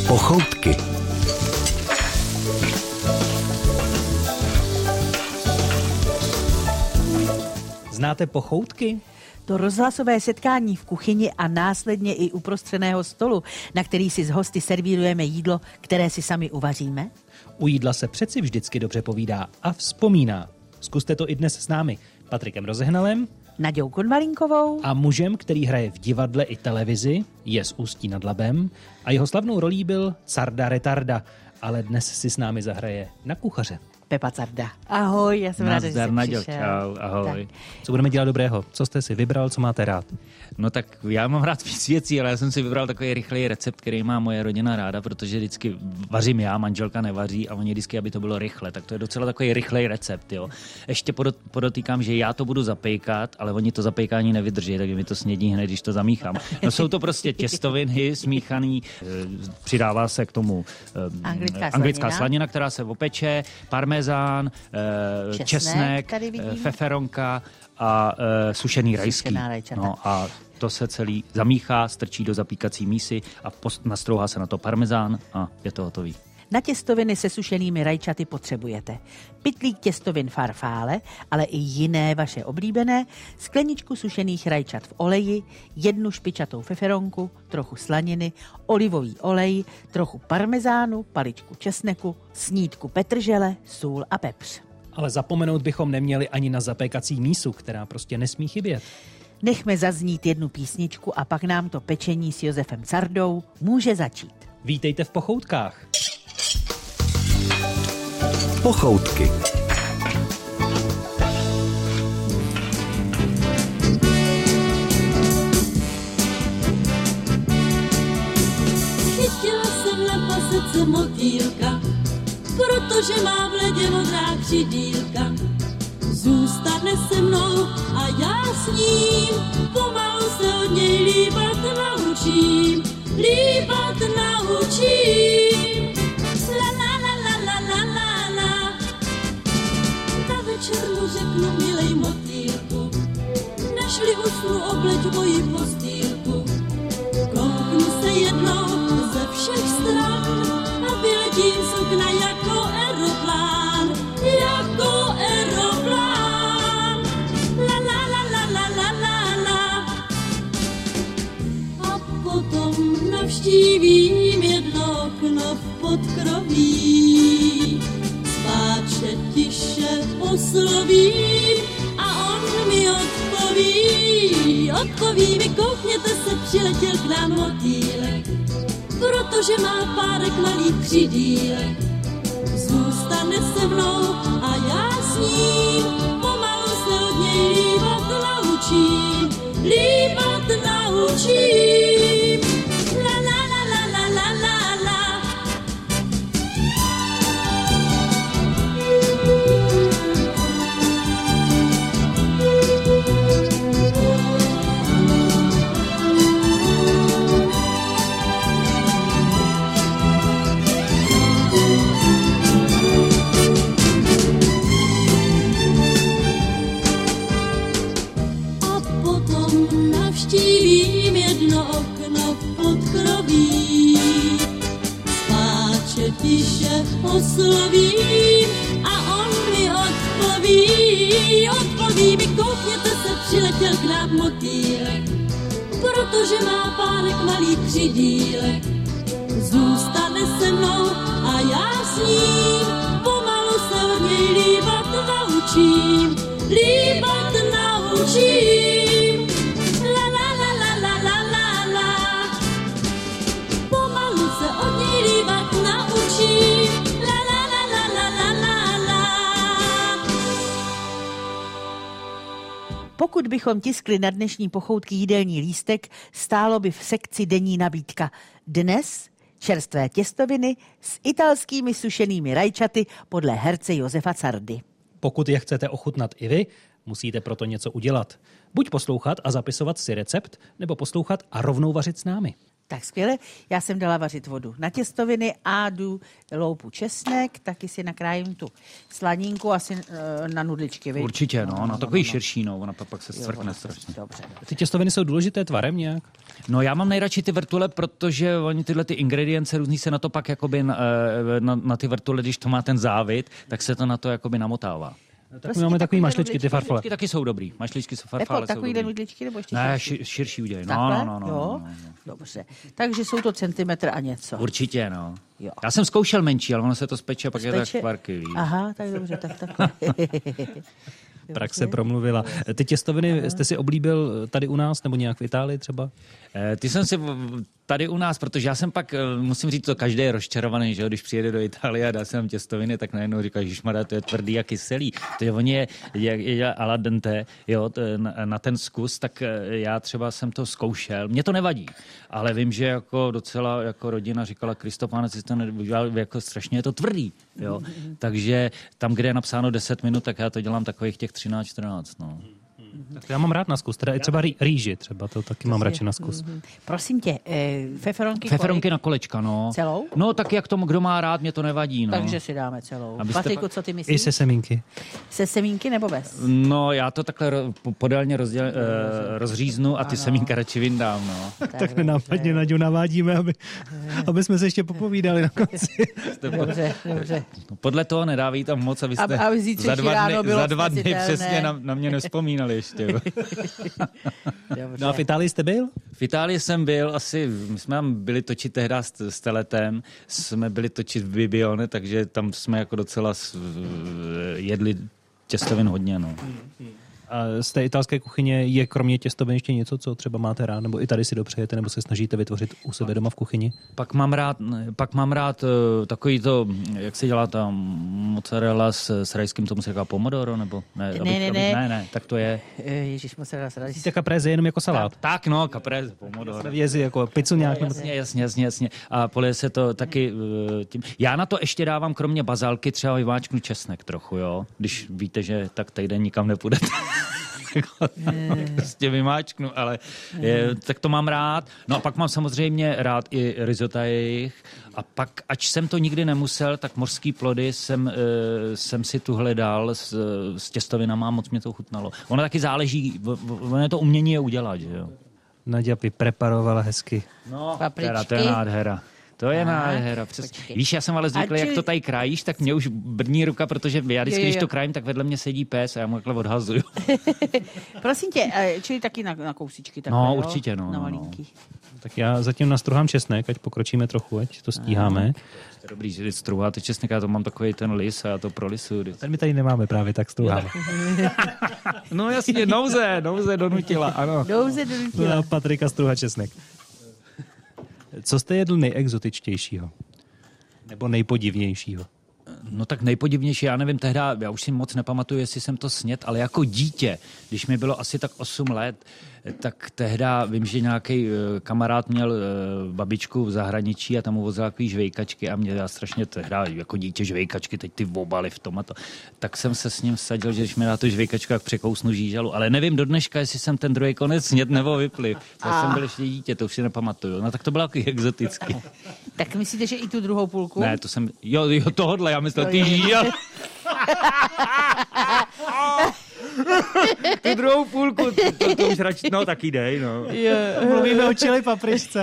Pochoutky. Znáte pochoutky? To rozhlasové setkání v kuchyni a následně i uprostřeného stolu, na který si s hosty servírujeme jídlo, které si sami uvaříme? U jídla se přeci vždycky dobře povídá a vzpomíná. Zkuste to i dnes s námi. Patrikem Rozehnalem, Naďou Konvalinkovou a mužem, který hraje v divadle i televizi, je z Ústí nad Labem a jeho slavnou rolí byl Carda Retarda, ale dnes si s námi zahraje na kuchaře. Pepa Carda. Ahoj, já jsem ráda, že jsi Naďo, přišel. čau, ahoj. Tak. Co budeme dělat dobrého? Co jste si vybral, co máte rád? No tak já mám rád víc věcí, ale já jsem si vybral takový rychlej recept, který má moje rodina ráda, protože vždycky vařím já, manželka nevaří a oni vždycky, aby to bylo rychle, tak to je docela takový rychlej recept, jo. Ještě podotýkám, že já to budu zapejkat, ale oni to zapejkání nevydrží, takže mi to snědí hned, když to zamíchám. No jsou to prostě těstoviny smíchaný, přidává se k tomu anglická slanina, která se opeče, parmezán, česnek, feferonka a sušený rajský. No a to se celý zamíchá, strčí do zapíkací mísy a nastrouhá se na to parmezán a je to hotový. Na těstoviny se sušenými rajčaty potřebujete pytlík těstovin farfále, ale i jiné vaše oblíbené, skleničku sušených rajčat v oleji, 1 špičatou feferonku, trochu slaniny, olivový olej, trochu parmezánu, paličku česneku, snídku petržele, sůl a pepř. Ale zapomenout bychom neměli ani na zapékací mísu, která prostě nesmí chybět. Nechme zaznít jednu písničku a pak nám to pečení s Josefem Cardou může začít. Vítejte v Pochoutkách. Pochoutky. Chytila jsem na pasece motýlka, protože má v ledě modrá křidílka. Zůstane se mnou a já s ním pomalu se od něj líbat naučím. Líbat naučím. La la la la la la la la. Na večer mu řeknu, milej motýlku, nežli usnu obleť moji postýlku. Kouknu se jednou ze všech stran a vyletím z okna jako aeroplán, jako aeroplán. La la la la la la la la. A potom navštívím jedno okno v podkroví. Spáče tiše oslovím a on mi odpoví mi, koukněte se, přiletěl k nám motýlek, protože má párek malých křidílek. Zůstane se mnou a já s ním pomalu se od něj líbat naučím. Líbat naučím. La la la la la la la la. Navštívím jedno okno v podkroví. Spáče tiše oslovím a on mi odpoví mi, koukněte se, přiletěl k nám motýlek, protože má párek malých křidílek. Zůstane se mnou a já s ním pomalu se od něj líbat naučím. Líbat naučím. Pokud bychom tiskli na dnešní pochoutky jídelní lístek, stálo by v sekci denní nabídka. Dnes čerstvé těstoviny s italskými sušenými rajčaty podle herce Josefa Cardy. Pokud je chcete ochutnat i vy, musíte proto něco udělat. Buď poslouchat a zapisovat si recept, nebo poslouchat a rovnou vařit s námi. Tak skvěle. Já jsem dala vařit vodu na těstoviny a jdu loupu česnek, taky si nakrájím tu slaninku asi na nudličky. Viď? Určitě, no, na takový širší, no, ona pak se zcvrkne strašně. Dobře. Ty těstoviny jsou důležité tvarem nějak? No já mám nejradši ty vrtule, protože oni tyhle ty ingredience různý se na to pak jakoby na ty vrtule, když to má ten závit, tak se to na to jakoby namotává. Tak my máme takový mašličky, ty farfale. Mašličky taky jsou dobrý. Mašličky jsou farfale. Takovýhle nudličky nebo ještě Ne, širší? širší udělej. Takhle? No. Dobře. Takže jsou to centimetr a něco. Určitě, no. Jo. Já jsem zkoušel menší, ale ono se to speče, pak je tak kvarky. Víš. Aha, tak dobře, tak takhle. Praxe promluvila. Ty těstoviny jste si oblíbil tady u nás nebo nějak v Itálii třeba? Ty jsem si tady u nás, protože já jsem pak, musím říct, to každý je rozčarovaný, že jo, když přijede do Itálie a dá se tam těstoviny, tak najednou říká, ježišmarja, to je tvrdý a kyselý. To oni je a la dente, jo, na ten zkus, tak já třeba jsem to zkoušel. Mně to nevadí, ale vím, že jako docela jako rodina říkala, Kristopáne, si to neudělal, jako strašně je to tvrdý, jo. Takže tam, kde je napsáno 10 minut, tak já to dělám takových těch 13-14, no. Tak já mám rád na zkus, teda i třeba rýži, třeba to taky mám radši na zkus. Prosím tě, feferonky Feferonky na kolečka, no. Celou? No, tak jak tomu, kdo má rád, mě to nevadí, no. Takže si dáme celou. Abyste Patriku, co ty myslíš? I se semínky. Se semínky nebo bez? No, já to takhle podélně rozříznu a ty semínka radši vyndám, no. Tak nenápadně Naďu navádíme, aby jsme se ještě popovídali na konci. Dobře. Podle toho nedávají tam moc, abyste Aby za dva dny přesně na mě nevzpomínali ještě. No a v Itálii jste byl? V Itálii jsem byl asi, my jsme tam byli točit tehdy s Teletem, jsme byli točit v Bibione, takže tam jsme jako docela jedli těstovin hodně, no. A z té italské kuchyně je kromě těstovin ještě něco, co třeba máte rád, nebo i tady si dopřejete, nebo se snažíte vytvořit u sebe doma v kuchyni? Pak mám rád takový to, jak se dělá ta mozzarella s rajským, tomu se říká pomodoro, nebo ne? Ne, tak to je. Ježíš, mozzarella s rajským. Myslíte caprese jenom jako salát? Tak no, caprese, pomodoro. Vězi jako pizzu nějak. Jasně. A polije se to taky tím. Já na to ještě dávám kromě bazalky třeba vyváčknu česnek trochu, jo. Když víte, že tak týden nikam nepůjdete. Prostě vymáčknu, ale tak to mám rád. No a pak mám samozřejmě rád i risota jejich. A pak, ač jsem to nikdy nemusel, tak mořský plody jsem si tu hledal s těstovinama a moc mě to chutnalo. Ono taky záleží, ono je to umění je udělat, že jo. Naďa by preparovala hezky. No, papričky. To je nádhera. To je nádhera. Víš, já jsem ale zvyklý, jak to tady krájíš, tak mě už brní ruka, protože já vždycky, když to krájím, tak vedle mě sedí pes a já mu takhle odhazuju. Prosím tě, čili taky na kousíčky. Takhle, no, jo? určitě, no. Na malinký. Tak já zatím nastruhám česnek, ať pokročíme trochu, ať to stíháme. Dobrý, že struháte česnek, já to mám takový ten lis a já to prolisuju. Ten my tady nemáme právě, tak struháme. No jasně, nouze donutila, ano. Nouze donutila. No, Patrika struhá česnek. Co jste jedl nejexotičtějšího? Nebo nejpodivnějšího? No tak nejpodivnější, já nevím, tehda, já už si moc nepamatuju, jestli jsem to snědl, ale jako dítě, když mi bylo asi tak 8 let, tak tehda vím, že nějaký kamarád měl babičku v zahraničí a tam mu vozil takový žvejkačky a mě já strašně tehda jako dítě žvejkačky, teď ty obaly v tom a to. Tak jsem se s ním vsadil, že když mi dá tu žvejkačku, jak překousnu žížalu, ale nevím do dneška, jestli jsem ten druhý konec snědl nebo vypliv. Já jsem byl ještě dítě, to už si nepamatuju. No tak to bylo takový exotický. Tak myslíte, že i tu druhou půlku? Ne, to jsem, jo tohodle, já myslel, ty žížal. Tu druhou půlku, to už radši, no taky dej, no. Mluvíme o čili papričce.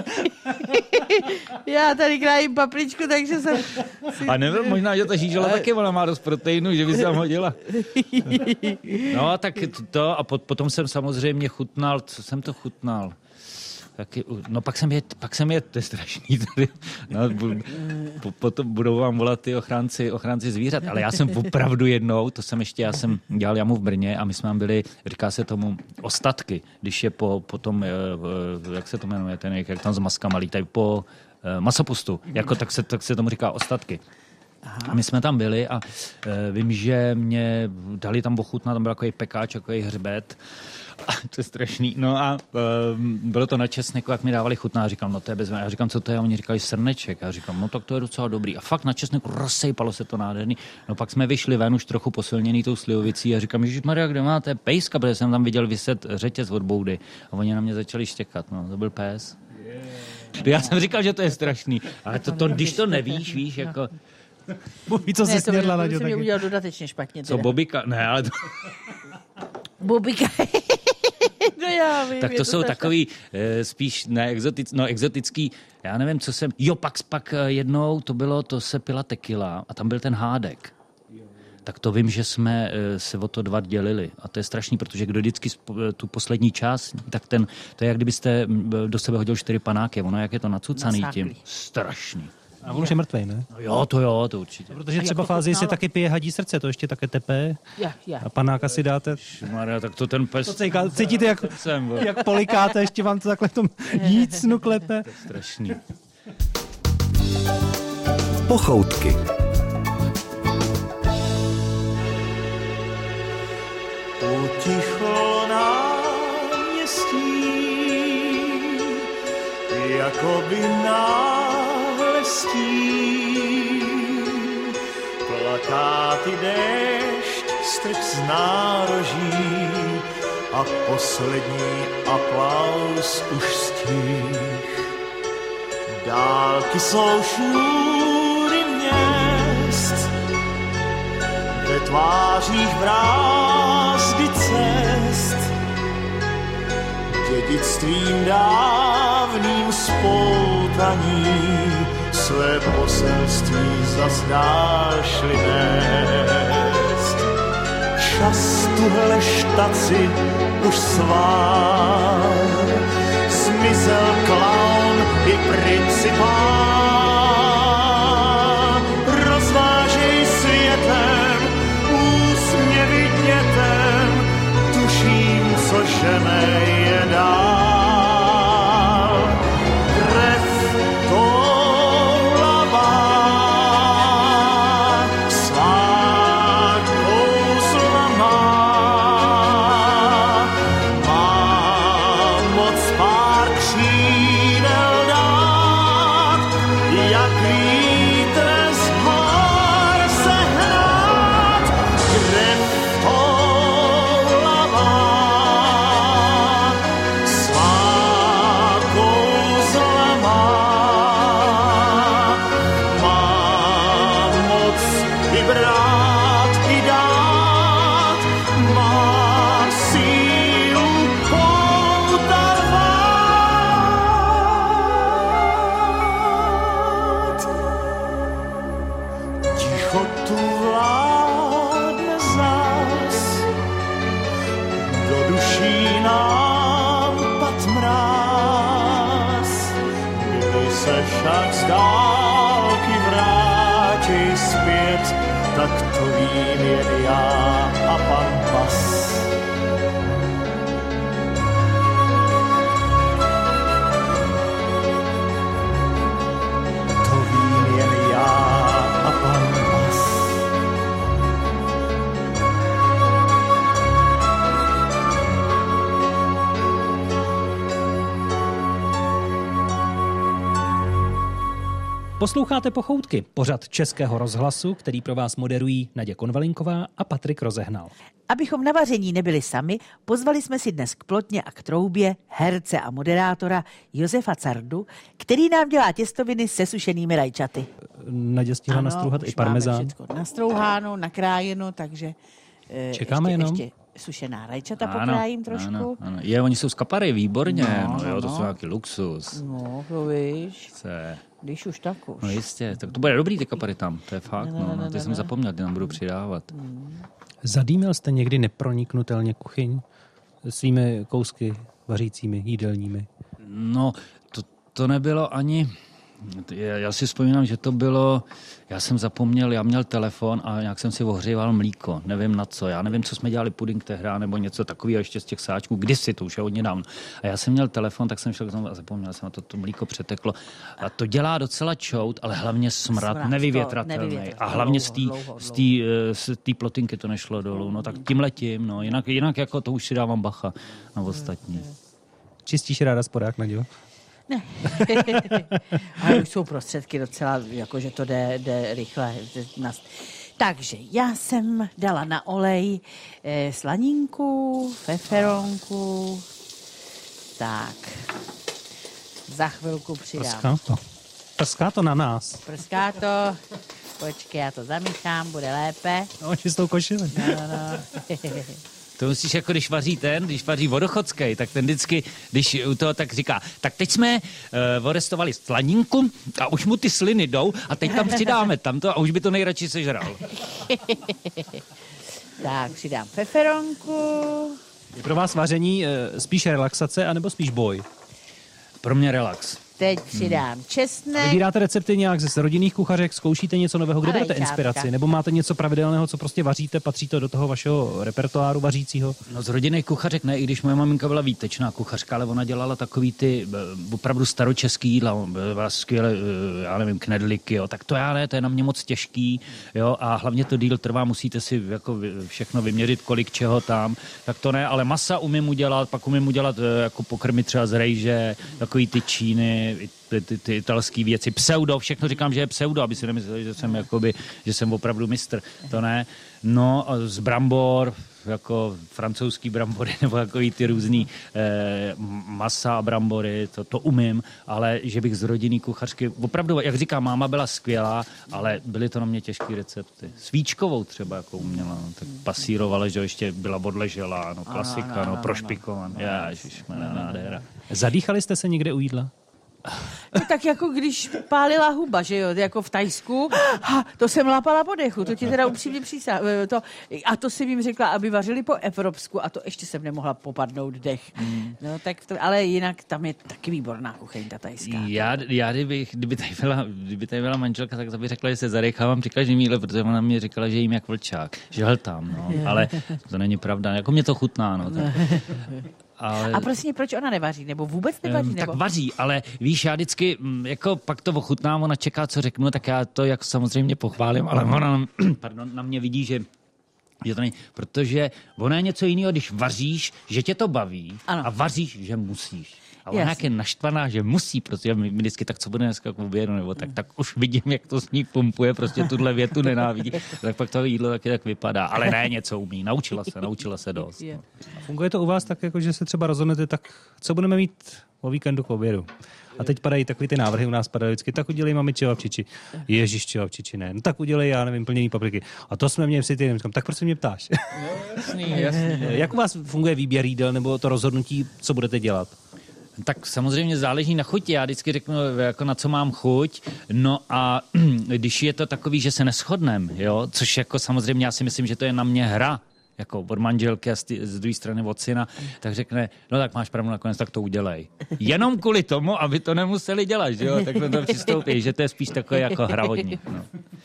Já tady krájím papričku, takže jsem... A nevím, možná, že ta žížela taky ona má dost proteinu, že by se tam hodila. No, tak to a potom jsem samozřejmě chutnal, co jsem to chutnal? Taky, no pak jsem je, to je strašný tady. No, potom budou vám volat ty ochránci zvířat, ale já jsem opravdu jednou, já jsem dělal jamu v Brně a my jsme tam byli, říká se tomu ostatky, když je po tom, jak se to jmenuje, ten, jak tam s maskama lítají, po masopustu, jako tak se tomu říká ostatky. Aha. A my jsme tam byli a vím, že mě dali tam ochutnat, tam byl takový pekáč, takový hřbet. To je strašný. No a bylo to na česneku, jak mi dávali chutná. Já říkám, no to je bezvadné. Já říkám, co to je? A oni říkali srneček. Já říkám, no tak to je docela dobrý. A fakt na česneku rozsejpalo se to nádherný. No pak jsme vyšli ven už trochu posilněný tou slivovicí a říkám, ježišmarja, kde máte pejska? Protože jsem tam viděl vyset řetěz od boudy. A oni na mě začali štěkat. No, to byl pes. Já jsem říkal, že to je strašný. Ale to když to nevíš, víš, jako... Bůh ví, co jsi snědla, Naďo. To jsem udělal dodatečně špatně. Co, bobika? Ne, ale to... Bobika. No já vím, tak to jsou takový spíš exotický, já nevím, co jsem... Jo, pak jednou to se pila tequila a tam byl ten hádek. Tak to vím, že jsme se o to 2 dělili. A to je strašný, protože kdo vždycky tu poslední část, tak to je, jak kdybyste do sebe hodil 4 panáky. Ono, jak je to nacucaný tím. Strašný. A on už je mrtvej, ne? No jo, to určitě. Protože třeba fázi se taky pije hadí srdce, to ještě také tepé. A panáka si dáte. Šmarja, tak to ten pes... To cítíte, jak polikáte, ještě vám to takhle v tom jícnu klepe. To je strašný. Pochoutky. Utichlo náměstí, jakoby náhle stí. Plakáty déšť strč z nároží a poslední aplaus už stích. Dálky jsou šňůry měst, ve tvářích brázdy cest, dědictvím dávným spoutaní své poselství zas dál šli nést. Čas tuhle štaci už svár, zmizel klaun i principál. Rozvážej světem, úsměvy dětem, tuším, co žene je dál. Krev toulavá, svá kouzla má moc pár křídel dát, jak vítr z hor sehnat. Krev toulavá, svá kouzla má moc i brát i dát, má sílu poutarvat. Tichotu vládne zás, do duší nám pad mráz. Kdyby se však z dálky vrátí zpět, tak to vím jen já a pan Pas. To vím jen já a pan Pas. Posloucháte Pochoutky, pořad Českého rozhlasu, který pro vás moderují Naděja Konvalinková a Patrik Rozehnal. Abychom na vaření nebyli sami, pozvali jsme si dnes k plotně a k troubě herce a moderátora Josefa Cardu, který nám dělá těstoviny se sušenými rajčaty. Naděja stihla nastrouhat i parmezán. Nastrouháno, nakrájeno, takže čekáme jenom. Ještě sušená rajčata pokrájím trošku. Ano. Oni jsou z kapary, výborně. To jsou nějaký luxus. No, to víš. Se... Když už tak už. No jistě, tak to bude dobrý ty kapary tam, to je fakt. Ty jsem zapomněl, ty nám budu přidávat. Zadýmil jste někdy neproniknutelně kuchyň svými kousky vařícími, jídelními? No, to nebylo ani... Já si vzpomínám, že to bylo... Já jsem zapomněl, já měl telefon a nějak jsem si ohříval mlíko. Nevím na co. Já nevím, co jsme dělali, puding tehra nebo něco takového ještě z těch sáčků. Kdysi, to už je hodně dávno. A já jsem měl telefon, tak jsem šel k tomu a zapomněl jsem, a to mlíko přeteklo. A to dělá docela čout, ale hlavně smrad nevyvětratelný. A hlavně z té plotinky to nešlo dolů. No tak tímhletím, no. Jinak jako to už si dávám bacha na ostatní. Čistíš ráda spodák, Naďo? Ne. Ale už jsou prostředky docela, jakože to jde rychle. Takže já jsem dala na olej slaninku, feferonku, tak. Za chvilku přidám. Prská to na nás. Prská to. Počkej, já to zamíchám, bude lépe. No, čistou košili. No. To musíš jako, když vaří vodochodský, tak ten vždycky, když u toho tak říká, tak teď jsme orestovali slaninku a už mu ty sliny jdou a teď tam přidáme tamto a už by to nejradši sežral. Tak, přidám feferonku. Je pro vás vaření spíš relaxace, anebo spíš boj? Pro mě relax. Teď přidám česnek. Vybíráte recepty nějak ze rodinných kuchařek, zkoušíte něco nového, kde berete inspiraci? Nebo máte něco pravidelného, co prostě vaříte, patří to do toho vašeho repertoáru vařícího? No z rodinných kuchařek ne, i když moje maminka byla výtečná kuchařka, ale ona dělala takový ty opravdu staročeský jídla, byla skvěle, já nevím, knedliky, jo, tak to já ne, to je na mě moc těžký, jo, a hlavně to díl trvá, musíte si jako všechno vyměřit, kolik čeho tam, tak to ne, ale masa umím udělat, pak umím udělat jako pokrmy třeba z rejže, takový ty číny, ty italské věci, pseudo, všechno říkám, že je pseudo, aby si nemysleli, že jsem opravdu mistr, to ne. No, z brambor, jako francouzský brambory, nebo takový ty různý masa a brambory, to umím, ale že bych z rodinný kuchařky, opravdu, jak říkám, máma byla skvělá, ale byly to na mě těžké recepty. Svíčkovou třeba, jako uměla, no, tak pasírovala, že ještě byla odležela, no, klasika, no, prošpikovaná, ježišmane, nádhera. Zadýchali jste se někde u jídla? No, tak jako když pálila huba, že jo, jako v Tajsku, to jsem lápala po dechu, to ti teda upřímně přísahám. A to jsem jim řekla, aby vařili po evropsku a to ještě jsem nemohla popadnout dech. No, tak to, ale jinak tam je taky výborná kuchyň, ta tajská. Já kdyby tady byla manželka, tak to by řekla, že se zadechávám při každém jídle, protože ona mě říkala, že jím jak vlčák, že hltám, no. Ale to není pravda, jako mě to chutná, no. Tak. Ale... A prostě proč ona nevaří? Nebo vůbec nevaří? Tak vaří, ale víš, já vždycky, jako pak to ochutnám, ona čeká, co řeknu, tak já to jak samozřejmě pochválím, ale ona na mě vidí, že to není, protože ona je něco jiného, když vaříš, že tě to baví, ano. A vaříš, že musíš. A ona jak je naštvaná, že musí, protože my vždycky tak, co bude dneska k obědu, nebo tak už vidím, jak to s ní pumpuje, prostě tuhle větu nenávidí. Tak pak to jídlo taky tak vypadá. Ale ne, něco umí. Naučila se dost. No. Funguje to u vás tak, jako, že se třeba rozhodnete, tak co budeme mít o víkendu k obědu? A teď padají takový ty návrhy, u nás padají vždycky, tak udělej mami čevapčiči. Ježiš, čevapčiči ne. No tak udělej, já nevím, plnění papriky. A to jsme měli si týden. Tak proč se mě ptáš? Jasný. Jak u vás funguje výběr jídel nebo to rozhodnutí, co budete dělat? Tak samozřejmě záleží na chuti. Já vždycky řeknu, jako na co mám chuť. No a když je to takový, že se neshodneme, jo, což jako samozřejmě já si myslím, že to je na mě hra, jako od manželky a z druhé strany od syna, tak řekne, no tak máš pravdu nakonec, tak to udělej. Jenom kvůli tomu, aby to nemuseli dělat, že jo, tak to přistoupí, že to je spíš takové jako hravodní. No.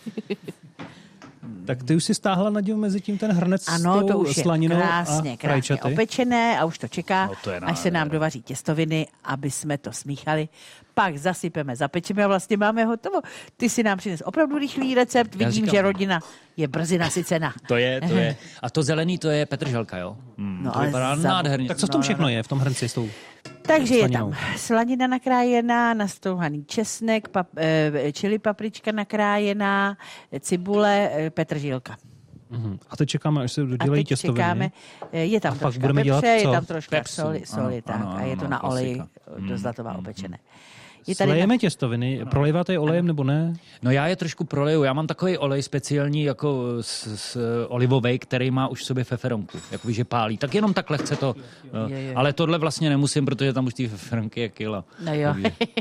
Tak ty už si stáhla, Naďo, mezi tím ten hrnec ano, s tou slaninou krásně opečené a už to čeká, až se nám dovaří těstoviny, aby jsme to smíchali. Pak zasypeme, zapečeme a vlastně máme hotovo. Ty si nám přines opravdu rychlý recept. Vidím, že rodina je brzy nasycena. To je. A to zelený, to je petrželka, jo? No, to vypadá nádherně. Tak co v tom všechno je, v tom hrnci s tou Takže slaninou? Je tam slanina nakrájená, nastouhaný česnek, čili paprička nakrájená, cibule, petržilka. A teď čekáme, až se dodělají těstoviny. Čekáme, je tam troška pepře, je tam troška soli tak, a je to na oleji do zlatová opečené. Slejeme těstoviny, proléváte je olejem nebo ne? No já je trošku proleju, já mám takový olej speciální jako z olivovej, který má už v sobě feferonku, jakoby, že pálí. Tak jenom tak lehce to, ale tohle vlastně nemusím, protože tam už ty feferonky je kilo. No jo.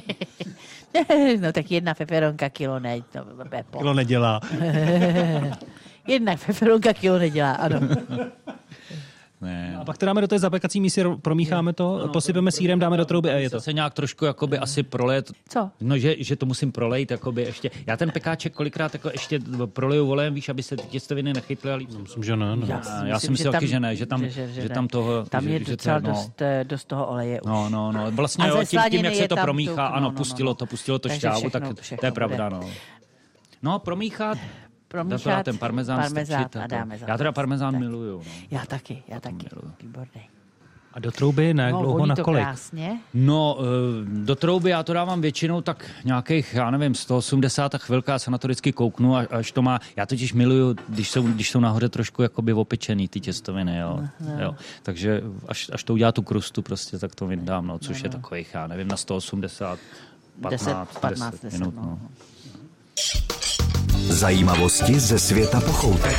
No tak jedna feferonka kilo ne. Kilo nedělá. Jedna feferonka kilo nedělá, ano. Ne. A pak to dáme do té zapekací mísy, promícháme to, posypeme sýrem, dáme do trouby a je to. Se nějak trošku jakoby asi prolet. Co? No, že to musím prolejt jakoby ještě. Já ten pekáček kolikrát jako ještě proleju volejem, víš, aby se ty těstoviny nechytly. Ale... Myslím, že ne. No. Já si myslím taky, že ne, že tam toho... Tam je docela dost toho oleje už. No. Vlastně jo, tím jak se to promíchá, ano, pustilo to šťávu, tak to je pravda, no. No, promíchat, ten parmezán a dáme za. Já teda parmezán miluju. No. Já taky. Výborný. A do trouby na jak dlouho, na kolik? Krásně. No, do trouby já to dávám většinou tak nějakých, 180 a chvilka, já se na to vždycky kouknu, až to má, já totiž miluju, když jsou nahoře trošku jakoby opečený ty těstoviny, jo. Takže až to udělá tu krustu prostě, tak to vydám, no, což je takových, na 180, 15 minut, no. Zajímavosti ze světa pochoutek.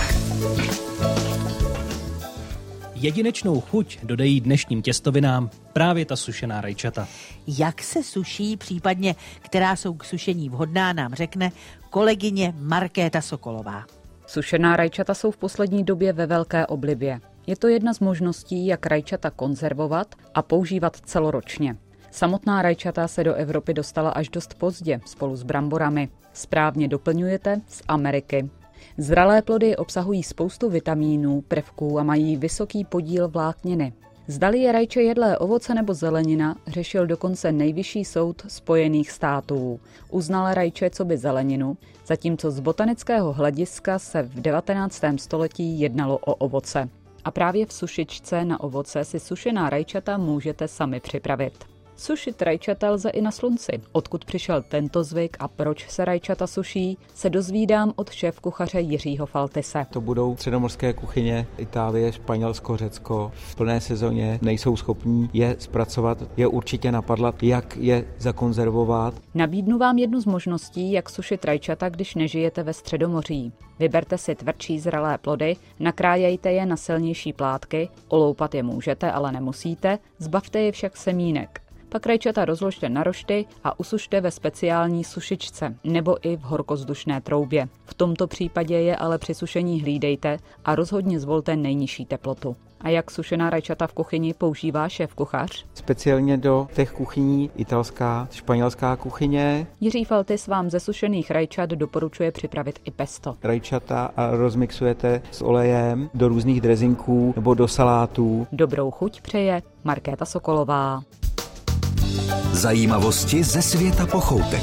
Jedinečnou chuť dodají dnešním těstovinám právě ta sušená rajčata. Jak se suší, případně která jsou k sušení vhodná, nám řekne kolegyně Markéta Sokolová. Sušená rajčata jsou v poslední době ve velké oblibě. Je to jedna z možností, jak rajčata konzervovat a používat celoročně. Samotná rajčata se do Evropy dostala až dost pozdě, spolu s bramborami. Správně doplňujete z Ameriky. Zralé plody obsahují spoustu vitamínů, prvků a mají vysoký podíl vlákniny. Zdali je rajče jedlé ovoce nebo zelenina, řešil dokonce Nejvyšší soud Spojených států. Uznal rajče coby zeleninu, zatímco z botanického hlediska se v 19. století jednalo o ovoce. A právě v sušičce na ovoce si sušená rajčata můžete sami připravit. Sušit rajčata lze i na slunci. Odkud přišel tento zvyk a proč se rajčata suší, se dozvídám od šéfkuchaře Jiřího Faltise. To budou středomořské kuchyně Itálie, Španělsko, Řecko. V plné sezóně nejsou schopní je zpracovat, je určitě napadlat, jak je zakonzervovat. Nabídnu vám jednu z možností, jak sušit rajčata, když nežijete ve Středomoří. Vyberte si tvrdší zralé plody, nakrájejte je na silnější plátky, oloupat je můžete, ale nemusíte, zbavte je však semínek. Pak rajčata rozložte na rošty a usušte ve speciální sušičce nebo i v horkozdušné troubě. V tomto případě je ale při sušení hlídejte a rozhodně zvolte nejnižší teplotu. A jak sušená rajčata v kuchyni používá šéfkuchař? Speciálně do těch kuchyní italská, španělská kuchyně. Jiří Faltis vám ze sušených rajčat doporučuje připravit i pesto. Rajčata rozmixujete s olejem do různých drezinků nebo do salátů. Dobrou chuť přeje Markéta Sokolová. Zajímavosti ze světa pochoutek.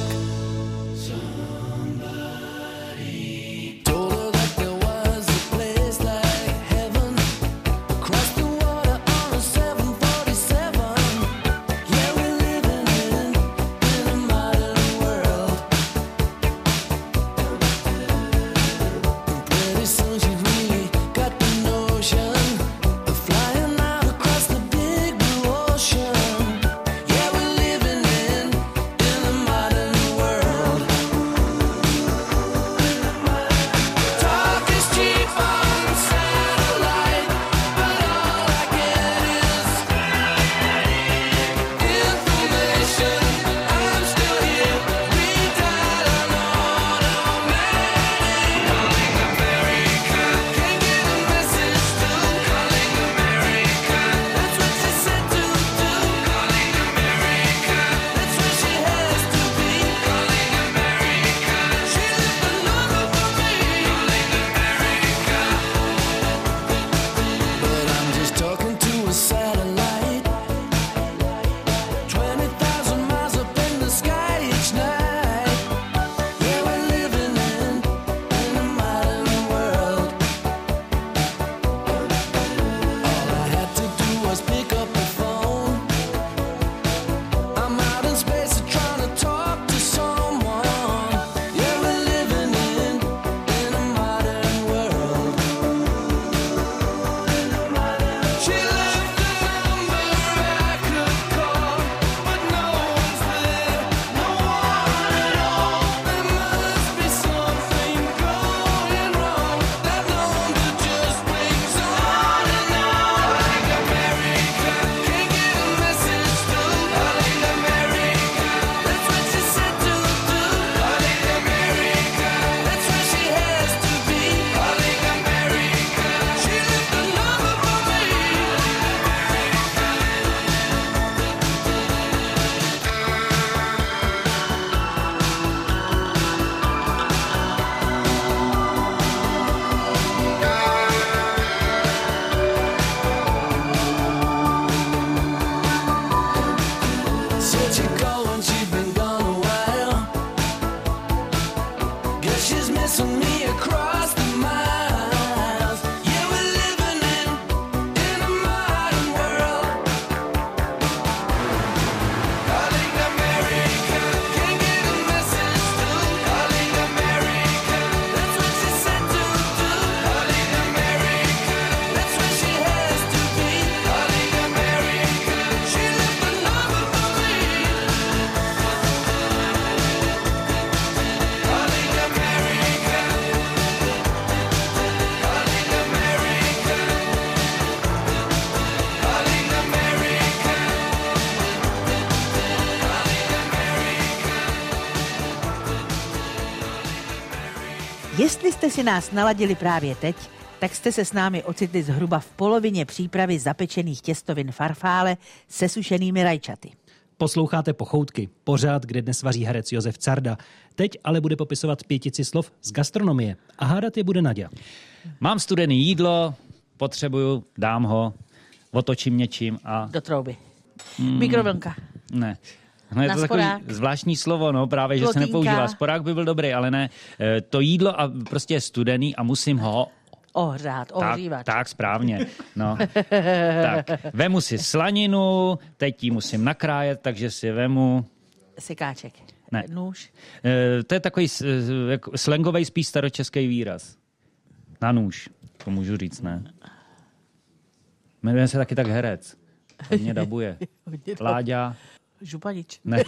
Jestli jste si nás naladili právě teď, tak jste se s námi ocitli zhruba v polovině přípravy zapečených těstovin farfále se sušenými rajčaty. Posloucháte Pochoutky, pořád, kde dnes vaří herec Josef Carda. Teď ale bude popisovat 5 slov z gastronomie a hádat je bude Naďa. Mám studený jídlo, potřebuju, dám ho, otočím něčím a... Do trouby. Mikrovlnka. Ne. No je Na to takový sporák. zvláštní slovo, no právě, že se Plotínka. nepoužívá. Sporák by byl dobrý, ale ne. To jídlo a prostě je studený a musím ho... Ohřívat. Tak, správně. No. Tak, vemu si slaninu, teď ji musím nakrájet, takže si vemu... Sekáček. Ne. Nůž. To je takový slangový spíš staročeský výraz. Na nůž, to můžu říct, ne? Jmenuje se taky tak herec. Hodně dabuje. Láďa. Županič. Ne.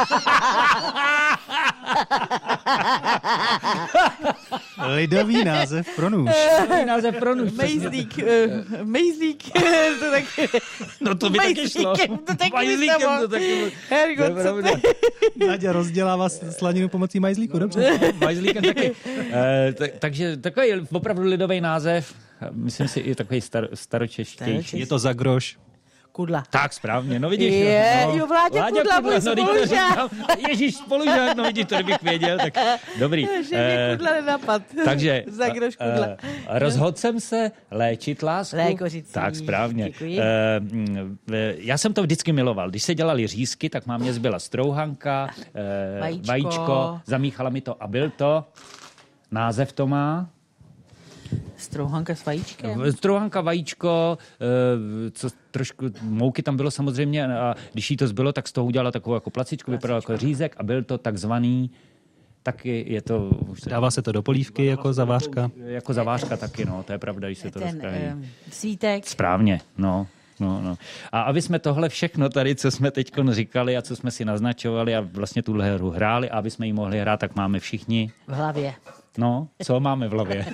Lidový název pro nůž. Název pro nůž. Mejzlík. To taky... No to by taky šlo. To taky Majzlíkem to taky... Hergo, co ty? Naďa rozdělává slaninu pomocí majzlíku, dobře. Majzlíkem taky. Takže takový opravdu lidový název. Myslím si i takový staročeštější. Je to za groš. Kudla. Tak správně, no vidíš. Jo, Vláďa Kudla, můj spolužák. Ježíš, spolužák, no vidíš, to kdybych věděl, tak dobrý. Že mě Kudla nenapad. Takže Za groš Kudla. Rozhodl jsem se léčit lásku. Lékořicí. Tak správně. Děkuji. Já jsem to vždycky miloval. Když se dělali řízky, tak mámě zbyla strouhanka, vajíčko, zamíchala mi to a byl to. Název to má. Strouhanka s vajíčkem. Strouhanka, vajíčko, co trošku mouky tam bylo samozřejmě a když jí to zbylo, tak z toho udělala takovou jako placičku, vypadalo jako řízek a byl to takzvaný, taky je to... Dává se to do polívky jako zavářka. Jako zavářka taky, no, to je pravda, když se to rozkrají. Svítek. Správně, no. A aby jsme tohle všechno tady, co jsme teď říkali a co jsme si naznačovali a vlastně tuhle hru hráli, a aby jsme ji mohli hrát, tak máme všichni... V hlavě. No, co máme v hlavě?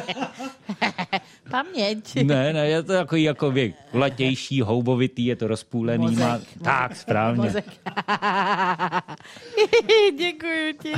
Paměť. Ne, je to takový jako kulatější, houbovitý, je to rozpůlený. Mozek. Tak, správně. Mozek. Děkuji ti.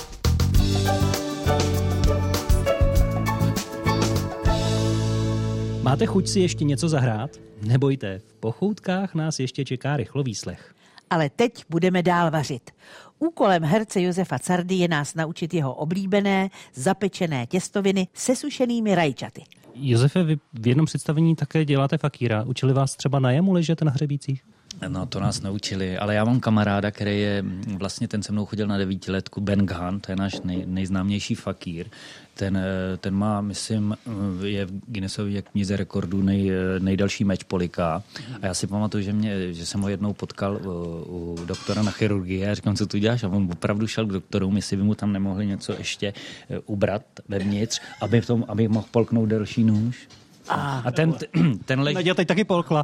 Máte chuť si ještě něco zahrát? Nebojte, v Pochoutkách nás ještě čeká rychlovýslech. Ale teď budeme dál vařit. Úkolem herce Josefa Cardy je nás naučit jeho oblíbené, zapečené těstoviny se sušenými rajčaty. Josefe, vy v jednom představení také děláte fakíra. Učili vás třeba na jemu ležet na hřebících? No, to nás naučili, ale já mám kamaráda, který je vlastně, ten se mnou chodil na 9letku, Ben Gunn, to je náš nejznámější fakír. Ten má, myslím, je v Guinnessově knize rekordů nejdelší meč poliká. A já si pamatuju, že jsem ho jednou potkal u doktora na chirurgii a říkám, co tu děláš? A on opravdu šel k doktorům, jestli by mu tam nemohli něco ještě ubrat vevnitř, aby mohl polknout delší nůž. A ten leží... Naděja teď taky polkla.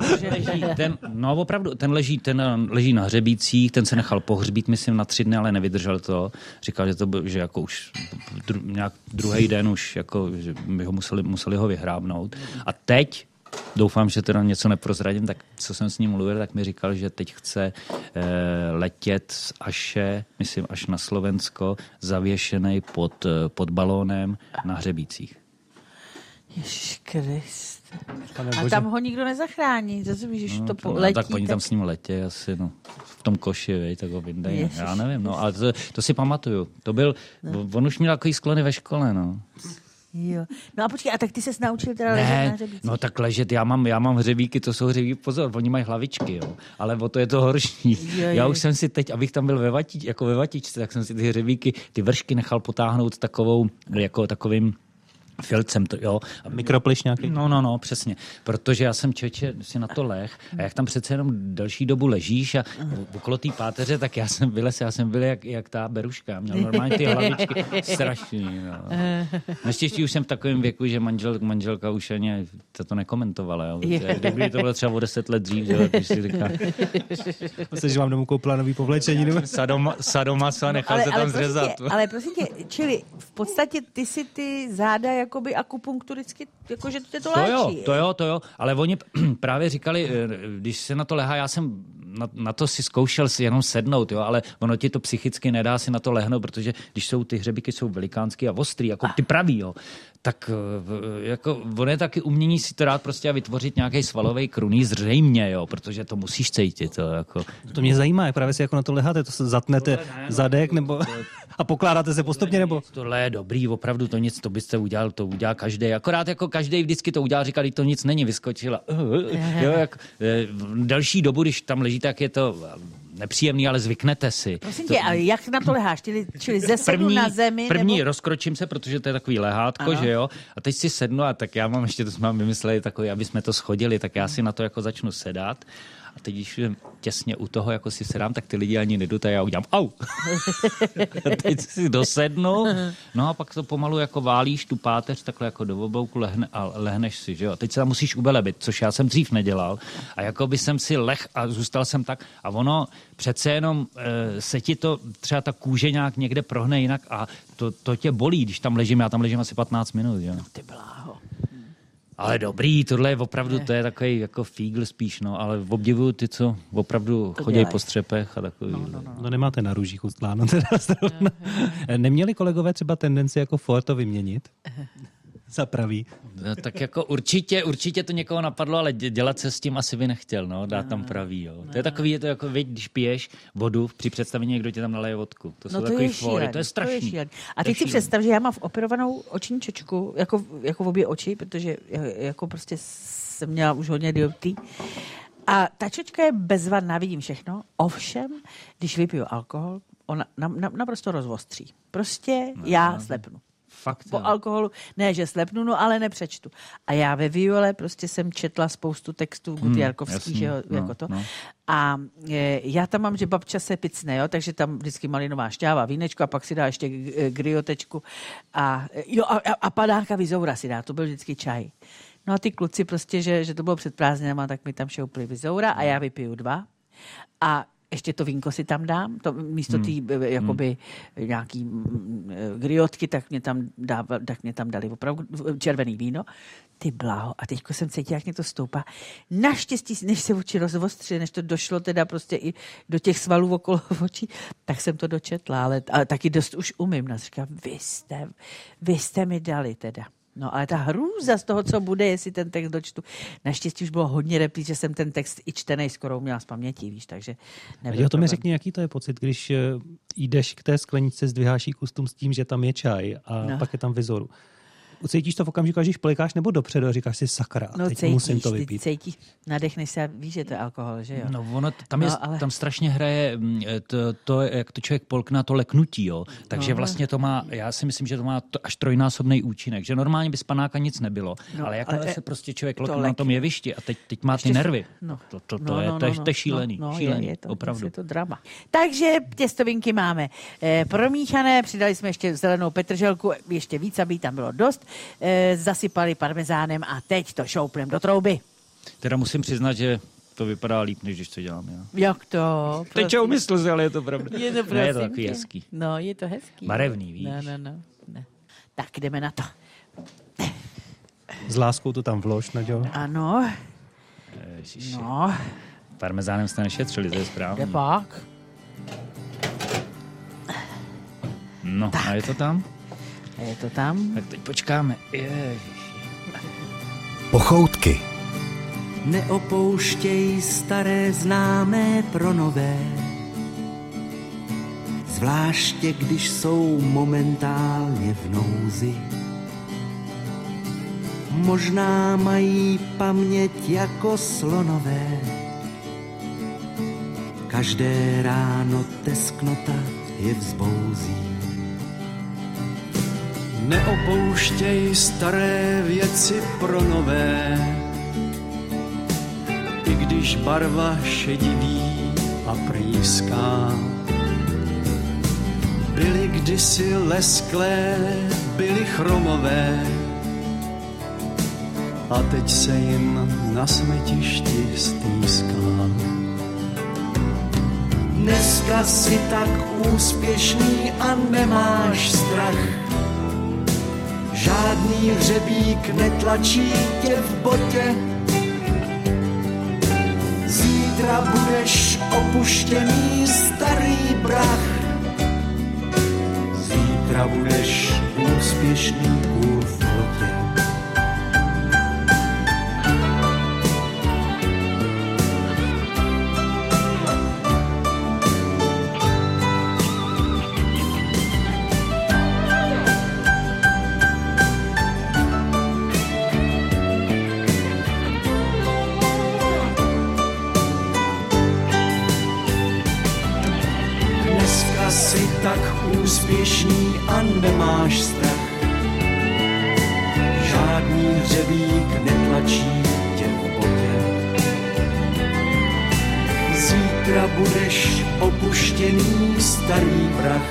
Ten leží na hřebících, ten se nechal pohřbít, myslím, na 3 dny, ale nevydržel to. Říkal, že jako už nějak druhý den už jako, že by ho museli ho vyhrábnout. A teď, doufám, že teda něco neprozradím, tak co jsem s ním mluvil, tak mi říkal, že teď chce letět z Aše, myslím až na Slovensko, zavěšenej pod balónem na hřebících. Ježiš Kriste. A tam ho nikdo nezachrání. Zase víš, že to letí. Tak oni tam s ním letí asi, v tom koši, tak ho vyndají. Já nevím, ale to si pamatuju. To byl, on už měl takový sklony ve škole, no. Jo. No a počkej, a tak ty ses naučil teda ležet na hřebících? No tak ležet, já mám hřebíky, to jsou hřebíky, pozor, oni mají hlavičky, jo. Ale o to je to horší. Já už jsem si teď, abych tam byl ve vatičce, tak jsem si ty hřebíky, ty vršky nechal potáhnout takovým filcem, jo. Mikropliš nějaký? No, přesně. Protože já jsem člověče si na to leh a jak tam přece jenom delší dobu ležíš a okolo té páteře, tak já jsem byl jak ta beruška. Měl normálně ty hlavičky strašný. No. Naštěstí už jsem v takovém věku, že manželka už ani to nekomentovala. Jo. Kdyby to bylo třeba o 10 let dřív, že, když si říká... Myslím, že vám domů koupila nový povlečení. Sadomaso a nechal se tam zřezat. Ale prosím tě, čili v podstatě ty si ty záda jakoby akupunkturicky, jakože to léčí. To jo, ale oni právě říkali, když se na to lehá, já jsem na to si zkoušel si jenom sednout, jo, ale ono ti to psychicky nedá si na to lehnout, protože když jsou ty hřebíky jsou velikánský a ostrý, jako ty pravý, jo, tak jako ono je taky umění si to dát prostě a vytvořit nějaký svalový krunýř zřejmě, jo, protože to musíš cítit. Jako. To mě zajímá, jak právě si jako na to leháte, to se zatnete zadek nebo a pokládáte se postupně, nebo? Tohle je dobrý, opravdu to nic, to byste udělal, to udělá každý. Akorát jako každý vždycky to udělal, říkal, to nic není, vyskočila. Jo, jak, delší dobu, když tam ležíte, tak je to nepříjemný, ale zvyknete si. Prosím tě, a jak na to leháš? Čili ze sednu na zemi? První nebo? Rozkročím se, protože to je takový lehátko, ano. Že jo? A teď si sednu a tak já mám ještě, to jsme vymysleli takový, aby jsme to schodili, tak já si na to jako začnu sedat. A teď, když těsně u toho jako si sedám, tak ty lidi ani nejdou, a já udělám au. Teď si dosednu, no a pak to pomalu jako válíš tu páteř takhle jako do oblouku a lehneš si, že jo. Teď se tam musíš ubelebit, což já jsem dřív nedělal. A jako by jsem si leh a zůstal jsem tak a ono přece jenom se ti to třeba ta kůže nějak někde prohne jinak a to tě bolí, když tam ležím, já tam ležím asi 15 minut, jo. No ty bláho. Ale dobrý, tohle je opravdu, to je takový jako fígl spíš, no, ale obdivuju ty, co opravdu chodí po střepech a takový. No nemáte na růžích ustláno teda zrovna. Neměli kolegové třeba tendenci jako Ford to vyměnit? Za pravý. No, tak jako určitě to někoho napadlo, ale dělat se s tím asi by nechtěl, no, dát tam pravý, jo. To je takový, je to jako, když piješ vodu při představení, někdo ti tam naleje vodku. To jsou takový fóry, to je strašný. A teď si představ, že já mám operovanou oční čočku, jako v obě oči, protože jako prostě jsem měla už hodně dioptrí. A ta čočka je bezvadná, vidím všechno. Ovšem, když vypiju alkohol, ona naprosto rozvostří. Prostě já slepnu. Fakt, po alkoholu, ne, že slepnu, no ale nepřečtu. A já ve Viole prostě jsem četla spoustu textů Gutjarkovský, že jo, jako to. No. A já tam mám, že babča se picne, jo, takže tam vždycky malinová šťáva, vínečko a pak si dá ještě griotečku a padáka vizoura si dá, to byl vždycky čaj. No a ty kluci prostě, že to bylo před prázdninama, tak mi tam šoupli vizoura a já vypiju 2 a ještě to vínko si tam dám, to místo té jakoby nějaký griotky, tak mě tam dali opravdu červený víno. Ty bláho. A teďko jsem cítila, jak mě to stoupá. Naštěstí, než se oči rozvostřily, než to došlo teda prostě i do těch svalů okolo očí, tak jsem to dočetla, ale taky dost už umím. No, říkám, vy jste mi dali teda. No ale ta hrůza z toho, co bude, jestli ten text dočtu. Naštěstí už bylo hodně repríz, že jsem ten text i čtenej skoro uměla z paměti, víš, takže nebyl to mi řekni, jaký to je pocit, když jdeš k té skleničce, zdviháš jí kustum s tím, že tam je čaj a pak je tam vizoru. Cítíš to v okamžiku, když polikáš nebo dopředu a říkáš si sakra, no, teď musím to vypít. Cítíš, nadechneš se a víš, že to je alkohol, že jo? No ono, tam strašně hraje to, jak to člověk polkne, to leknutí, jo. Takže vlastně to má, já si myslím, že to má až 3násobný účinek, že normálně by z panáka nic nebylo, ale jakmile se prostě člověk lokne na tom jevišti a teď má ty nervy, to je šílený, opravdu. Je to drama. Takže těstovinky máme promíchané, přidali jsme ještě zelenou petrželku, ještě víc, aby tam bylo dost. Zasypali parmezánem a teď to šoupnem do trouby. Teda musím přiznat, že to vypadá líp, než když to dělám já. Jak to? Teď čo umysl si, ale je to pravda. Je to, ne, je to takový hezký. No, je to hezký. Barevný, víš. No. Tak jdeme na to. S láskou to tam vlož, Naďo. Ano. Ježiši. No. Parmezánem jste nešetřili, to je správně. Pak. No, tak. A je to tam? Je to tam? Tak teď počkáme. Ježiši. Pochoutky. Neopouštěj staré známé pro nové, zvláště když jsou momentálně v nouzi. Možná mají paměť jako slonové, každé ráno tesknota je vzbouzí. Neopouštěj staré věci pro nové, i když barva šediví a prýská. Byly kdysi lesklé, byly chromové, a teď se jim na smetišti stýská. Dneska si tak úspěšný a nemáš strach, žádný Žádný hřebík netlačí tě v botě. Zítra budeš opuštěný starý brach. Zítra budeš úspěšný kůl v flotě. Jsi tak úspěšný a nemáš strach. Žádný hřebík netlačí tě v botě. Zítra budeš opuštěný starý prach.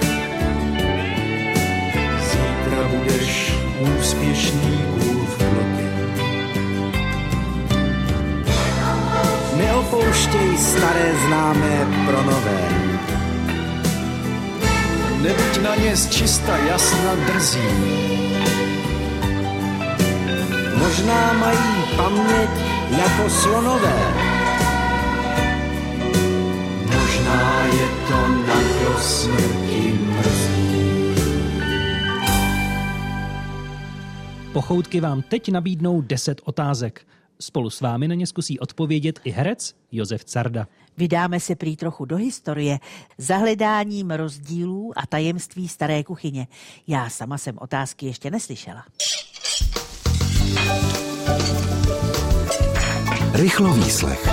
Zítra budeš úspěšný kůl v flotě. Neopouštěj staré známé pro nové. Nebuď na ně zčista jasna drzí. Možná mají paměť jako slonové. Možná je to na do smrti mrzí. Pochoutky vám teď nabídnou 10 otázek. Spolu s vámi na ně zkusí odpovědět i herec Josef Carda. Vydáme se prý trochu do historie za hledáním rozdílů a tajemství staré kuchyně. Já sama jsem otázky ještě neslyšela. Rychlovýslech.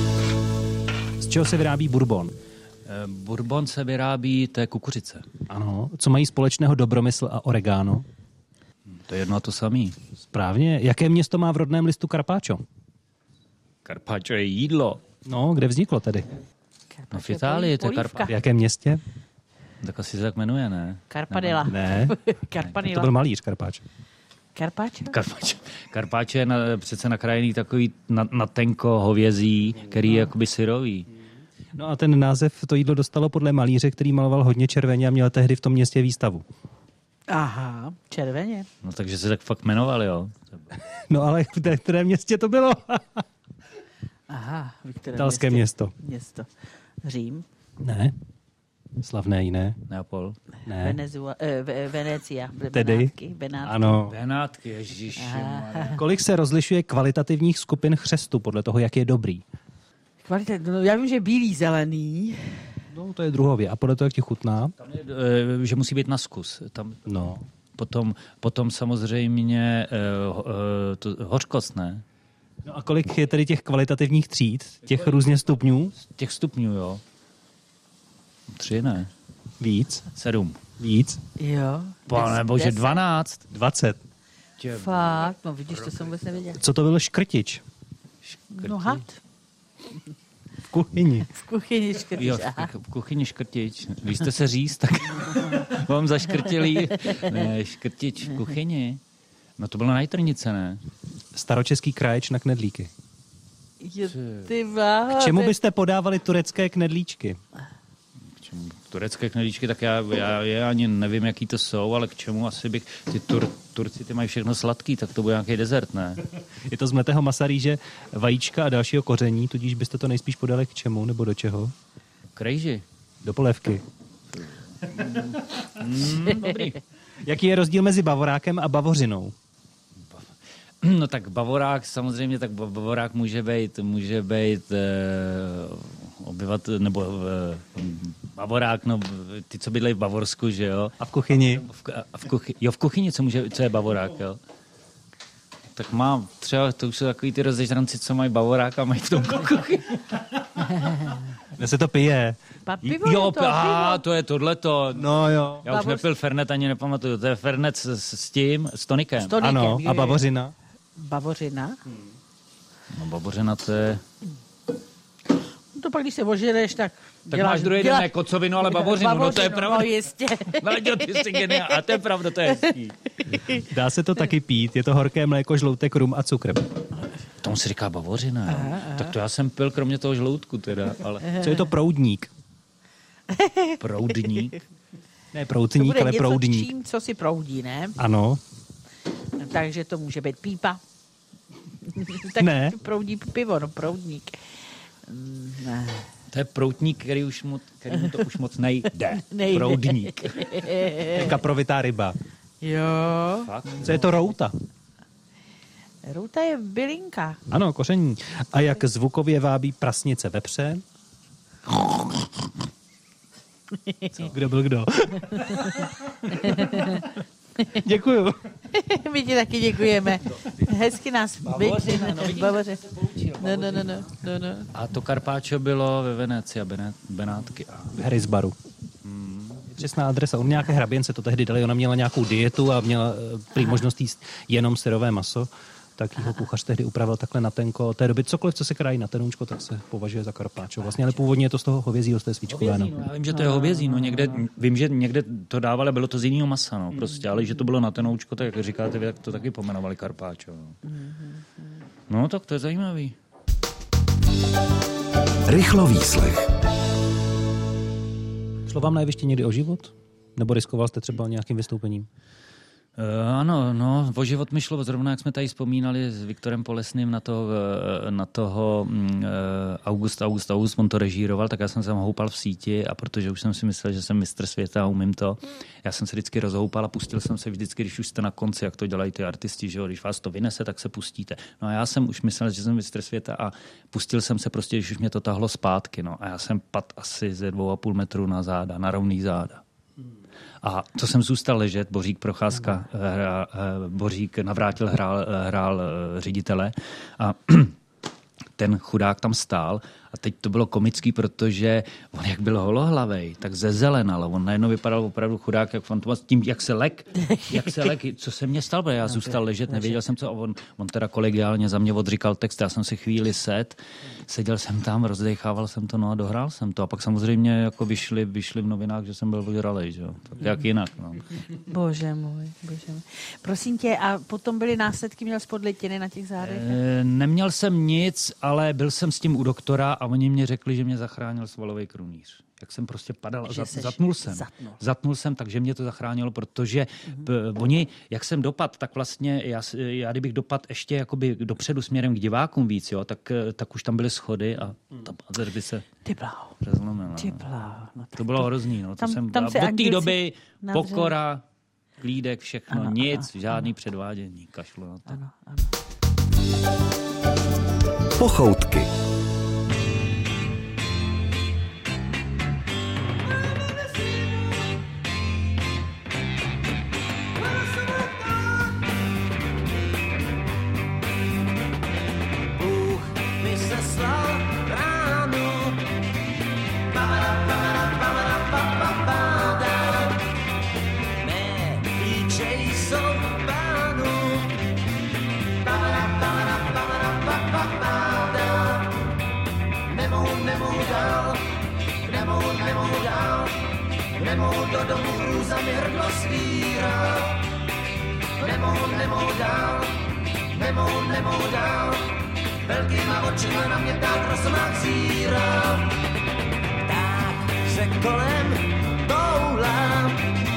Z čeho se vyrábí bourbon? Bourbon se vyrábí té kukuřice. Ano. Co mají společného Dobromysl a oregano? To je jedno a to samý. Správně. Jaké město má v rodném listu Carpaccio? Carpaccio je jídlo. No, kde vzniklo tedy? No v Itálii to je V Carpaccio. jakém městě? Tak asi se tak jmenuje, ne? Karpadila. Ne. Karpadila. To byl malíř Carpaccio. Karpaccio? Carpaccio je přece nakrájený takový na tenko hovězí, který je jakoby syrový. No a ten název to jídlo dostalo podle malíře, který maloval hodně červeně a měl tehdy v tom městě výstavu. Aha, červeně. No takže se tak fakt jmenovali, jo? No ale v kterém městě to bylo? Aha, v kterém Italské město. Město. Řím. Ne. Slavné jiné. Neapol. Ne. Venecia. Tedy? Benátky. Ano. Benátky, ježišmarja. Kolik se rozlišuje kvalitativních skupin chřestu podle toho, jak je dobrý? Kvalita, no, já vím, že bílý, zelený. No, to je druhově. A podle toho, jak ti chutná? Tam je, že musí být na zkus. Tam, No. Potom samozřejmě hořkost, ne? No a kolik je tedy těch kvalitativních tříd? Těch různě stupňů? Těch stupňů, jo. 3, ne? Víc? 7. Víc? Jo. Pane bože, 12. 20. Fakt, no vidíš, to jsem vůbec nevěděl. Co to byl škrtič? No had. V kuchyni. V kuchyni škrtič, Jo, aha. v kuchyni škrtič. Vy jste se říct, tak vám zaškrtili. Ne, škrtič v kuchyni. No to bylo na Jitrnice, ne? Staročeský kraječ na knedlíky. Jo, ty bláho, K čemu byste podávali turecké knedlíčky? Turecké knedlíčky, tak já ani nevím, jaký to jsou, ale k čemu asi bych... Turci ty mají všechno sladký, tak to bude nějaký dezert, ne? Je to z mletého masa, rýže, vajíčka a dalšího koření, tudíž byste to nejspíš podali k čemu nebo do čeho? K rejži. Do polévky. Dobrý. Jaký je rozdíl mezi bavorákem a bavořinou? No tak bavorák, samozřejmě, tak bavorák může být nebo bavorák, no ty, co bydlejí v Bavorsku, že jo? A v kuchyni? V kuchyni, co je bavorák, jo? Tak mám třeba, to už jsou takový ty rozežranci, co mají bavorák a mají v tom kuchyni. Kde se to pije? Pivo Jo, je to, pivo. to je tohleto. No jo. Já už nepil Fernet, ani nepamatuju. To je Fernet s tonikem. S tonikem, Ano, jo, a jo. bavořina? Bavořina? No babořina, to je... To pak, když se ožereš, tak Tak máš druhý den ne kocovinu, ale bavořinu. No to je pravda. No jistě. Naděl, ty jsi geniál. A to je pravda, to je hezký. Dá se to taky pít. Je to horké mléko, žloutek, rum a cukr. Tomu se říká bavořina, jo. Tak to já jsem pil kromě toho žloutku teda, ale Co je to proudník? proudník. Ne To proutník, bude ale něco proudník. čím, co si proudí, ne? Ano. takže to může být pípa. Tak Ne. Proudí pivo, no proudník. Ne. To je proutník, který mu to už moc nejde. Proudník. Kaprovitá ryba. Jo. Co je to routa? Routa je bylinka. Ano, koření. A jak zvukově vábí prasnice vepře? Co? Kdo byl kdo? Děkuju. My ti taky děkujeme. Hezky nás... Bavoře. No. A to karpáčo bylo ve Venecii a Benátky. V Harrisbaru. Přesná adresa. On nějaké hraběnce to tehdy dali. Ona měla nějakou dietu a měla prý možnost jíst jenom syrové maso. Tak jeho kuchař tehdy upravil takhle na tenko. Od té doby cokoliv, co se krájí na tenoučko, tak se považuje za karpáčo. Vlastně, ale původně je to z toho hovězího, z té svíčkové. No. Já vím, že to je hovězí. No. Vím, že někde to dávali, bylo to z jiného masa. No. Prostě, ale že to bylo na tenoučko, tak jak říkáte, jak to taky pomenovali karpáčo. No. No, tak to je zajímavý. Rychlovýslech. Šlo vám na jevišti někdy o život? Nebo riskoval jste třeba nějakým vystoupením? Ano, no, o život mi šlo, zrovna jak jsme tady vzpomínali s Viktorem Polesným na toho August, on to režíroval, tak já jsem se houpal v síti a protože už jsem si myslel, že jsem mistr světa a umím to, já jsem se vždycky rozhoupal a pustil jsem se vždycky, když už jste na konci, jak to dělají ty artisti, že jo, když vás to vynese, tak se pustíte. No a já jsem už myslel, že jsem mistr světa a pustil jsem se prostě, když už mě to tahlo zpátky, no a já jsem padl asi ze 2,5 metru na záda, na rovný záda. A to jsem zůstal ležet, Bořík Procházka, Bořík Navrátil hrál ředitele a ten chudák tam stál a teď to bylo komický, protože on jak byl holohlavej, tak zezelenal. On najednou vypadal opravdu chudák, jak fantomas, tím, jak se lek, co se mně stalo, já zůstal ležet, nevěděl jsem co, on teda kolegiálně za mě odříkal text, já jsem si chvíli seděl jsem tam, rozdechával jsem to, no a dohrál jsem to. A pak samozřejmě jako vyšli v novinách, že jsem byl vyhralej, že jo, tak jak jinak, no. Bože můj. Prosím tě, a potom byly následky, měl spodlitiny na těch zádech? Neměl jsem nic, ale byl jsem s tím u doktora a oni mě řekli, že mě zachránil svalový krunýř. Jak jsem prostě padal a zatnul jsem, takže mě to zachránilo, protože oni, jak jsem dopad, tak vlastně já kdybych dopad ještě jakoby dopředu směrem k divákům víc, jo, tak už tam byly schody a ta by se rozlomila. No, to bylo hrozný. No. Od té doby pokora, klídek, všechno, žádný předvádění, kašlu na to. Ano. Pochoutky. Nemohu do domu za mě hrdlo svírá. Nemohu dál. Velkýma očima na mě tak rozmák zírá. Tak se kolem toulám.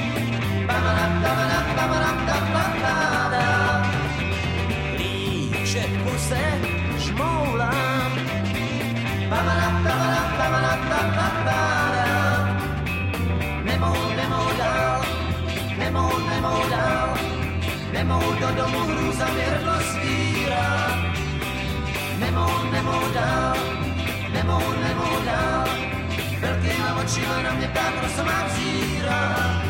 Líček v puse žmoulám. Nemohu do domu hrůza mě hrdlo svírá. Nemohu dál. Velkýma očima na mě tak rozmák zírá.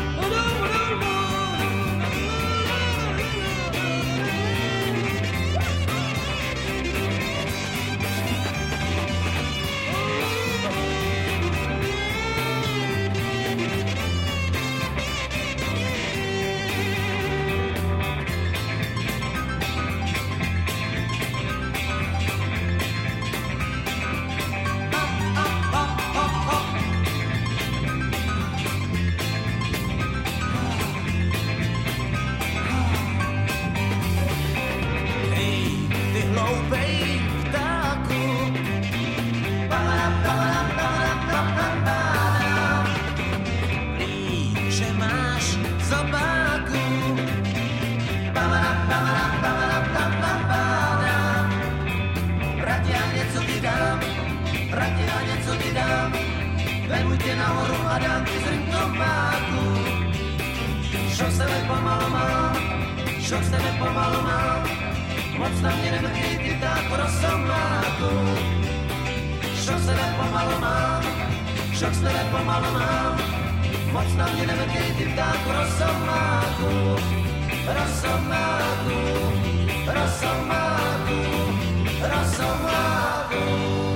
šok se nepomalu mám, moc na mě nemrkej ty ptáku rosomáku. Šok se nepomalu mám, šok se nepomalu mám, moc na mě nemrkej ty ptáku rosomáku. Rosomáku, rosomáku, rosomáku.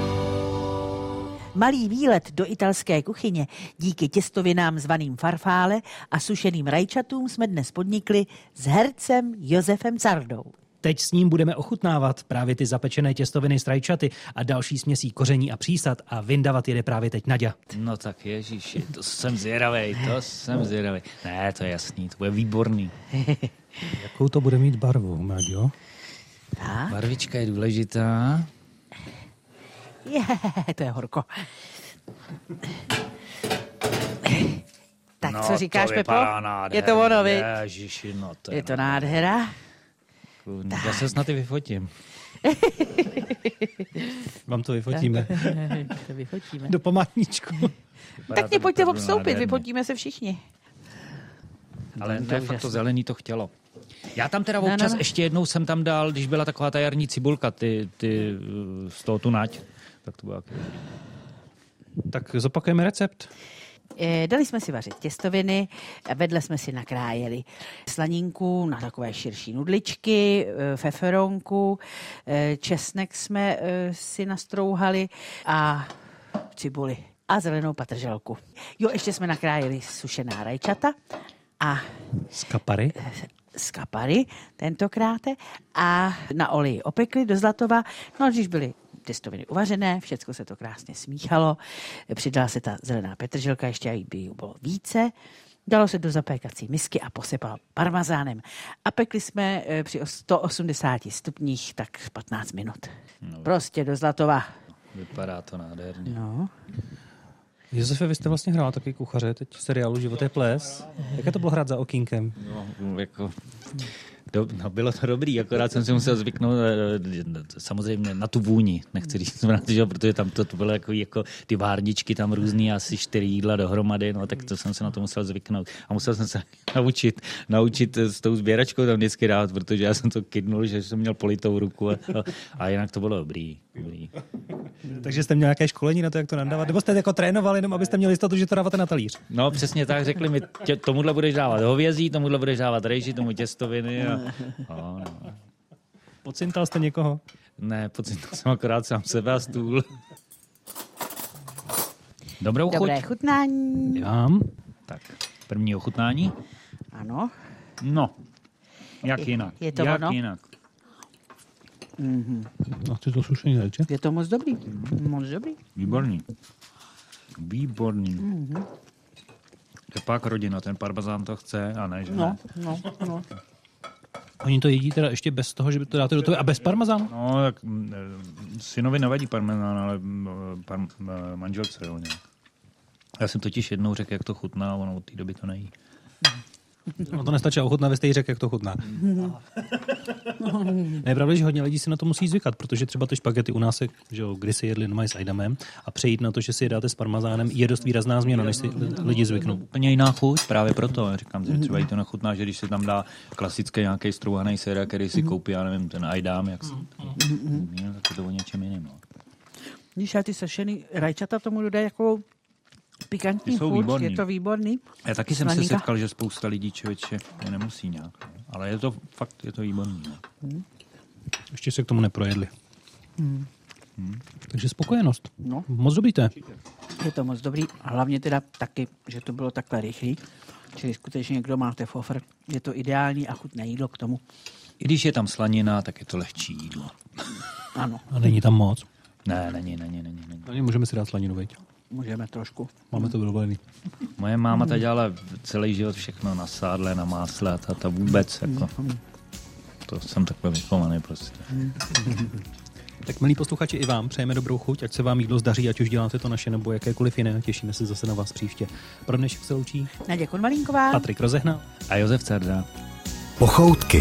Malý výlet do italské kuchyně díky těstovinám zvaným farfále a sušeným rajčatům jsme dnes podnikli s hercem Josefem Cardou. Teď s ním budeme ochutnávat právě ty zapečené těstoviny s rajčaty a další směsí koření a přísad a vyndavat jede právě teď Naďa. No tak ježiši, to jsem zvědavej. Ne, to je jasný, to bude výborný. Jakou to bude mít barvu, Naďo? Barvička je důležitá. To je horko. Tak no, co říkáš, Pepo? Nádherně. Je to ono, vy? Ježiši, no to je to nádhera. Já se snad i vyfotím. Vám to vyfotíme. To vyfotíme. Do památníčku. Tak mě pojďte obstoupit, vyfotíme se všichni. Ale ne, fakt to zelený to chtělo. Já tam teda občas ještě jednou jsem tam dal, když byla taková ta jarní cibulka, ty z toho tu nať, tak to bylo jak... Tak zopakujeme recept. Dali jsme si vařit těstoviny, vedle jsme si nakrájeli slaninku na takové širší nudličky, feferonku, česnek jsme si nastrouhali a cibuli a zelenou patrželku. Jo, ještě jsme nakrájeli sušená rajčata a skapary tentokrát a na oleji opekli do zlatova. No a když byly těstoviny uvařené, všecko se to krásně smíchalo, přidala se ta zelená petrželka, ještě aby jí bylo více, dalo se do zapékací misky a posypalo parmazánem. A pekli jsme při 180 stupních tak 15 minut. No, prostě do zlatova. Vypadá to nádherně. No. Josefe, vy jste vlastně hrál taky kuchaře teď v seriálu Život je ples. Jaké to bylo hrát za okýnkem? No, jako... No, bylo to dobrý, akorát jsem si musel zvyknout samozřejmě na tu vůni, nechci říct, protože tam to bylo jako ty várničky tam různý, asi 4 jídla dohromady, no tak to jsem se na to musel zvyknout. A musel jsem se naučit s tou sběračkou tam vždycky dát, protože já jsem to kydnul, že jsem měl politou ruku a jinak to bylo dobrý. Takže jste měl nějaké školení na to, jak to nadávat? Nebo jste jako trénovali, jenom abyste měli jistotu, že to dáváte na talíř? No přesně tak, řekli mi, tomuhle budeš dávat hovězí, tomuhle budeš dávat rejži, tomu těstoviny. No. Pocintal jste někoho? Ne, pocintal jsem akorát sám sebe a stůl. Dobrou chuť. Dobré chutnání. Dám. Tak, první ochutnání. Ano. No, jak jinak. Je to jak ono? jinak. Mm-hmm. A ty to sušení rajče? Je to moc dobrý. Moc dobrý. Výborný. Mm-hmm. Je pak rodina, ten parmezán to chce, a ne, že ne? No. Oni to jedí teda ještě bez toho, že by to dáte do toho a bez parmezánu? No, tak synovi nevadí parmezán, ale manželce, jo, nějak. Já jsem totiž jednou řekl, jak to chutná, a ono od té doby to nejí. No to nestačí ochutná, vy jste jí řekl, jak to chutná. Ne, pravda, že hodně lidí si na to musí zvykat, protože třeba ty špagety u nás, že jo, kdy si jedli s ajdamem a přejít na to, že si je dáte s parmazánem, je dost výrazná změna, než si lidi zvyknou. Úplně jiná chuť, právě proto. Říkám, že třeba jí to nechutná, že když se tam dá klasický nějaký strouhaný sér, který si koupí, já nevím, ten ajdám, jak si... tak je to o něčem jiným. Když ty sušený rajčata tomu dodají jako pikantní chuť, je to výborný. Já taky jsem se setkal, že spousta lidí člověče je nemusí nějak. Ne? Ale je to fakt, je to výborný. Ne? Ještě se k tomu neprojedli. Takže spokojenost. No. Moc dobrý to je. Je to moc dobrý. A hlavně teda taky, že to bylo takhle rychlý. Čili skutečně, kdo máte fofr, je to ideální a chutné jídlo k tomu. I když je tam slanina, tak je to lehčí jídlo. Ano. A není tam moc? Ne, není. Můžeme si dát slaninu, veď? Můžeme trošku. Máme to vyrobený. Moje máma ta dělala celý život všechno na sádle, na másle a ta vůbec jako... To jsem takhle vychovaný prostě. Tak milí posluchači, i vám přejeme dobrou chuť, ať se vám jídlo zdaří, ať už děláte to naše nebo jakékoliv jiné. Těšíme se zase na vás příště. Pro dnešek se loučí Naděja Konvalínková, Patrik Rozehnal a Josef Carda. Pochoutky.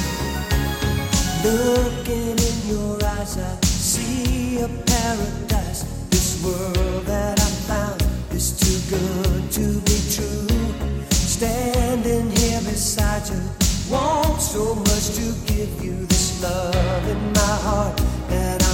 Looking in your eyes, I see a paradise. This world that I found is too good to be true. Standing here beside you, won't want so much to give you this love in my heart that